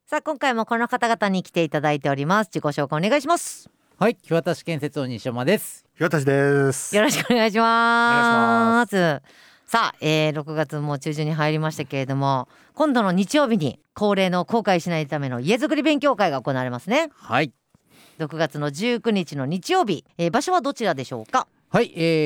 さあ今回もこの方々に来ていただいております。自己紹介お願いします。 はい、木渡建設の西山です。 日渡です。 よろしくお願いします。さあ、6月も中旬に入りましたけれども、今度の日曜日に恒例の後悔しないための家づくり勉強会が行われますね。 はい、 6月の19日の日曜日、場所はどちらでしょうか。 はい、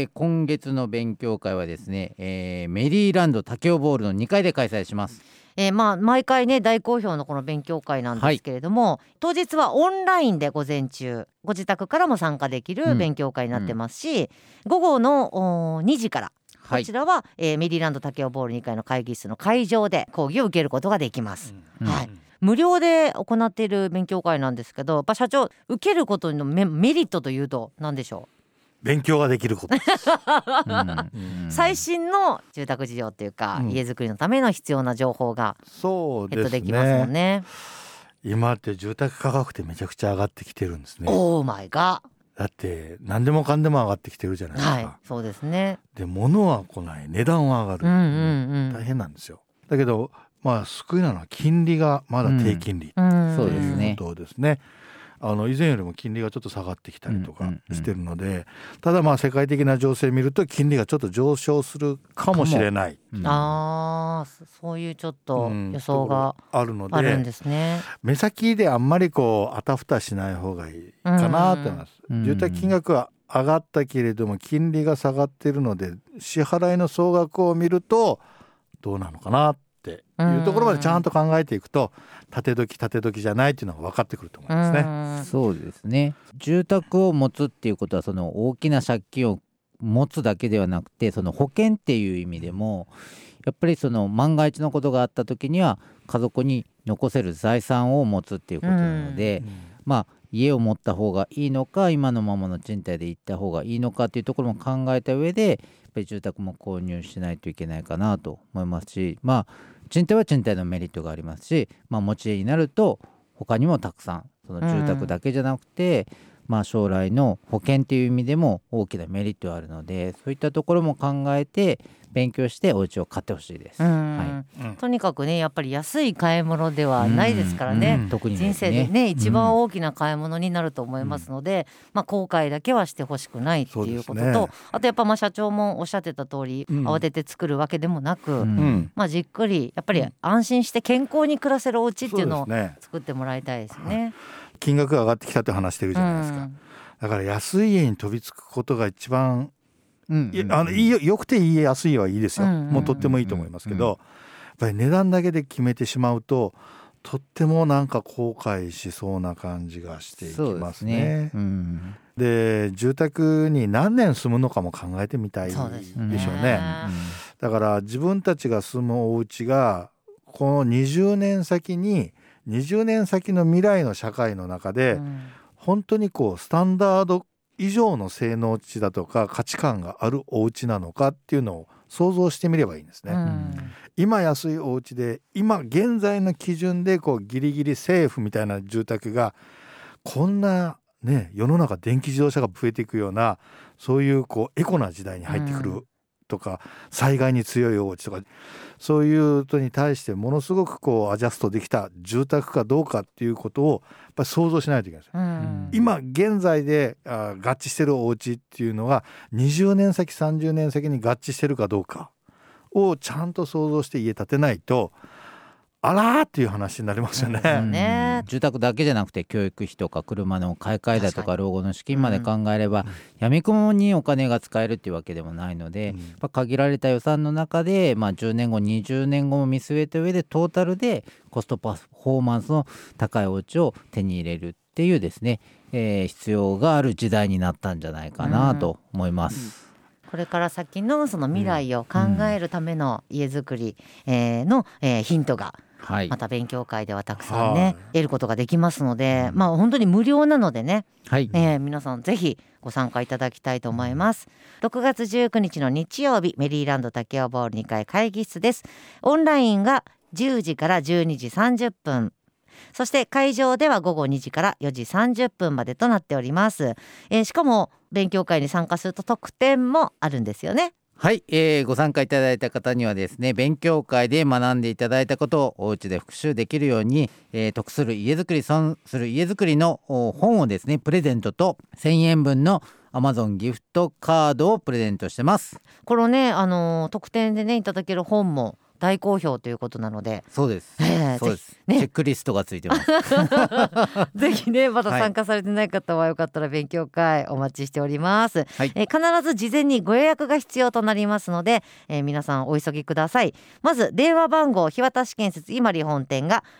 今月の勉強会はですね、メリーランド武雄ボールの2階で開催します。 毎回ね大好評のこの勉強会なんですけれども、当日はオンラインで午前中ご自宅からも参加できる勉強会になってますし、午後の2時からこちらは、メリーランド武雄ボール2階の会議室の会場で講義を受けることができます。はい、無料で行っている勉強会なんですけど、やっぱ社長受けることのメリットというと何でしょう。 勉強ができることです、 最新の住宅事情っていうか、家づくりのための必要な情報ができますもんね。 今って住宅価格ってめちゃくちゃ上がってきてるんですね。 オーマイガー。 だって何でもかんでも上がってきてるじゃないですか。 はい、そうですね。 で物は来ない、値段は上がる、大変なんですよ。だけど救いなのは金利がまだ低金利、 そうですね。 ということですね。以前よりも金利がちょっと下がってきたりとかしてるので、ただ世界的な情勢を見ると金利がちょっと上昇するかもしれない、 そういうちょっと予想があるんですね。 目先であんまりあたふたしない方がいいかなと思います。住宅金額は上がったけれども金利が下がっているので、支払いの総額を見るとどうなのかなっていうところまでちゃんと考えていくと、縦時じゃないっていうのが分かってくると思いますね。 そうですね。住宅を持つっていうことは、その大きな借金を持つだけではなくて、その保険っていう意味でもやっぱりその万が一のことがあった時には家族に残せる財産を持つっていうことなので、家を持った方がいいのか、今のままの賃貸で行った方がいいのかっていうところも考えた上で、やっぱり住宅も購入しないといけないかなと思いますし、賃貸は賃貸のメリットがありますし、持ち家になると他にもたくさん、その住宅だけじゃなくて、将来の保険っていう意味でも大きなメリットがあるので、そういったところも考えて勉強してお家を買ってほしいです。 とにかくね、やっぱり安い買い物ではないですからね、 特に人生でね、一番大きな買い物になると思いますので、後悔だけはしてほしくないっていうことと、あとやっぱ社長もおっしゃってた通り、慌てて作るわけでもなく、じっくりやっぱり安心して健康に暮らせるお家っていうのを作ってもらいたいですね。 金額が上がってきたって話してるじゃないですか。だから安い家に飛びつくことが一番、よくていい家、安い家はいいですよ、もうとってもいいと思いますけど、やっぱり値段だけで決めてしまうととっても後悔しそうな感じがしていきますね。で住宅に何年住むのかも考えてみたいでしょうね。だから自分たちが住むお家がこの20年先の未来の社会の中で、本当にスタンダード以上の性能値だとか価値観があるお家なのかっていうのを想像してみればいいんですね。今安いお家で、今現在の基準でギリギリセーフみたいな住宅が、こんなね、世の中電気自動車が増えていくような、そういうエコな時代に入ってくるとか、災害に強いお家とか、そういうことに対してものすごくアジャストできた住宅かどうかっていうことをやっぱり想像しないといけないです。今現在で合致してるお家っていうのが20年先30年先に合致してるかどうかをちゃんと想像して家建てないと、あらーっていう話になりますよね。 住宅だけじゃなくて教育費とか車の買い替えだとか老後の資金まで考えれば、やみくもにお金が使えるっていうわけでもないので、限られた予算の中で、10年後20年後も見据えた上でトータルでコストパフォーマンスの高いお家を手に入れるっていうですね、必要がある時代になったんじゃないかなと思います。 これから先のその未来を考えるための家づくりのヒントがまた勉強会ではたくさんね得ることができますので、本当に無料なのでね、皆さんぜひご参加いただきたいと思います。6月19日の日曜日、メリーランド武雄ボール2階会議室です。オンラインが10時から12時30分、そして会場では午後2時から4時30分までとなっております。しかも勉強会に参加すると特典もあるんですよね。 はい、ご参加いただいた方にはですね、勉強会で学んでいただいたことをお家で復習できるように、得する家づくり損する家づくりの本をですねプレゼントと1000円分のAmazon ギフトカードをプレゼントしてます。 これね、特典でねいただける本も大好評ということなので。 そうです、そうです、ね、チェックリストがついてますぜひねまだ参加されてない方はよかったら勉強会お待ちしております、はい。必ず事前にご予約が必要となりますので、皆さんお急ぎください。まず電話番号、日渡建設今里本店が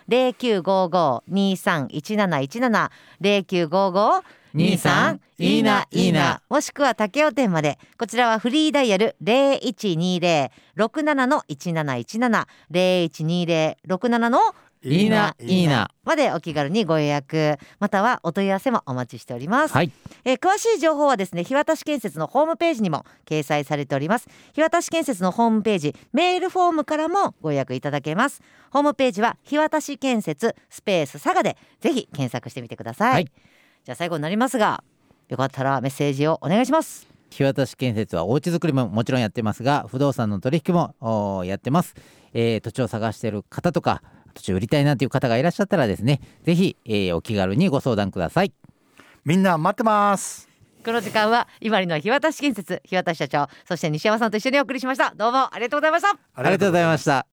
0955-231717 0955-23いいないいな、もしくは竹雄店まで。こちらはフリーダイヤル 0120-67-1717 0120-67のいいないいなまでお気軽にご予約またはお問い合わせもお待ちしております、 はい。 詳しい情報はですね日渡建設のホームページにも掲載されております。日渡建設のホームページメールフォームからもご予約いただけます。ホームページは日渡建設スペース佐賀でぜひ検索してみてください、はい。じゃあ最後になりますがよかったらメッセージをお願いします。 日渡建設はお家づくりももちろんやってますが、不動産の取引もやってます。土地を探している方とか土地を売りたいなという方がいらっしゃったらですね、ぜひ、お気軽にご相談ください。 みんな待ってます。 この時間は今里の日渡建設日渡社長そして西山さんと一緒にお送りしました。どうもありがとうございました。 ありがとうございました。